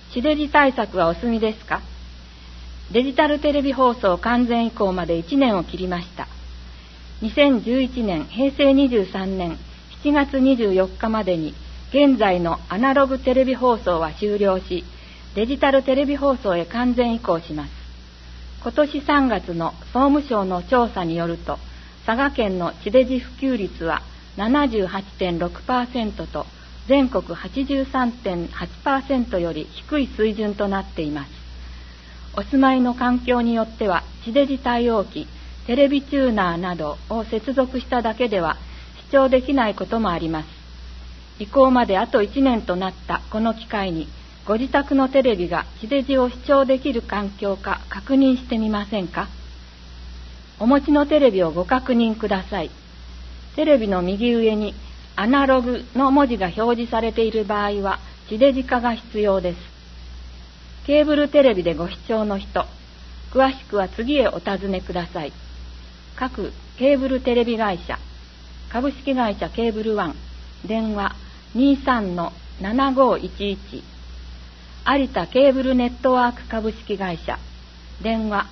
地デジ対策はお済みですか？デジタルテレビ放送完全移行まで1年を切りました。2011年平成23年7月24日までに現在のアナログテレビ放送は終了し、デジタルテレビ放送へ完全移行します。今年3月の総務省の調査によると、佐賀県の地デジ普及率は 78.6% と全国 83.8% より低い水準となっています。お住まいの環境によっては地デジ対応機、テレビチューナーなどを接続しただけでは視聴できないこともあります。移行まであと1年となったこの機会に、ご自宅のテレビが地デジを視聴できる環境か確認してみませんか？お持ちのテレビをご確認ください。テレビの右上にアナログの文字が表示されている場合は地デジ化が必要です。ケーブルテレビでご視聴の人、詳しくは次へお尋ねください。各ケーブルテレビ会社、株式会社ケーブルワン、電話 23-7511、有田ケーブルネットワーク株式会社、電話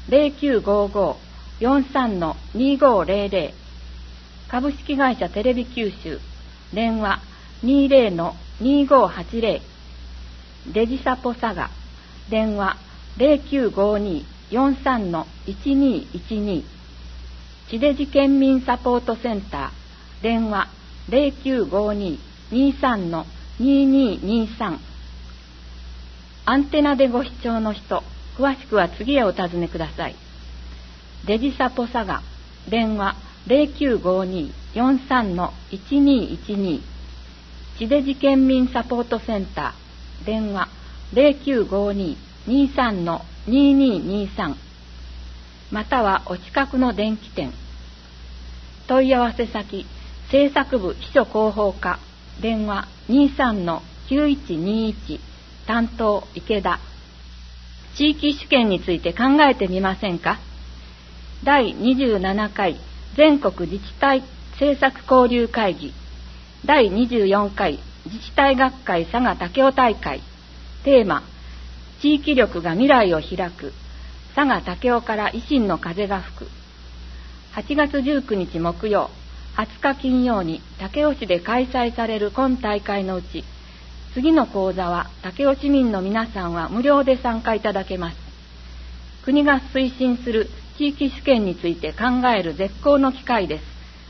0955-43-2500、株式会社テレビ九州、電話 20-2580、デジサポ佐賀、電話 0952-43-1212、地デジ県民サポートセンター、電話 0952-23-2223。アンテナでご視聴の人、詳しくは次へお尋ねください。デジサポ佐賀、電話 0952-43-1212、地デジ県民サポートセンター、電話 0952-23-2223、またはお近くの電気店。問い合わせ先、制作部秘書広報課、電話 23-9121、担当池田。地域主権について考えてみませんか？第27回全国自治体政策交流会議、第24回自治体学会佐賀武雄大会、テーマ、地域力が未来を開く、佐賀武雄から維新の風が吹く。8月19日木曜、20日金曜に武雄市で開催される今大会のうち、次の講座は武雄市民の皆さんは無料で参加いただけます。国が推進する地域主権について考える絶好の機会です。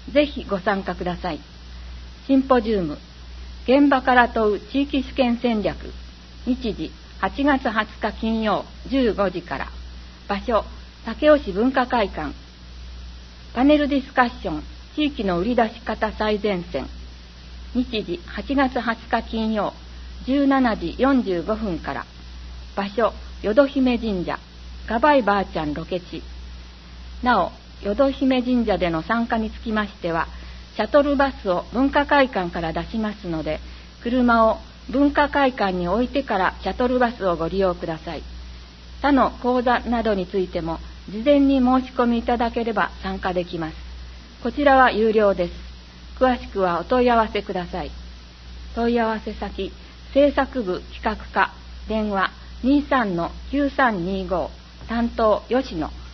ぜひご参加ください。シンポジウム、現場から問う地域主権戦略、日時8月20日金曜15時から、場所武雄市文化会館。パネルディスカッション、地域の売り出し方最前線、日時8月20日金曜17時45分から、場所淀姫神社、ガバイばあちゃんロケ地。なお、淀姫神社での参加につきましては、シャトルバスを文化会館から出しますので、車を文化会館に置いてからシャトルバスをご利用ください。他の講座などについても事前に申し込みいただければ参加できます。こちらは有料です。詳しくはお問い合わせください。問い合わせ先、制作部企画課、電話 23-9325、担当吉野。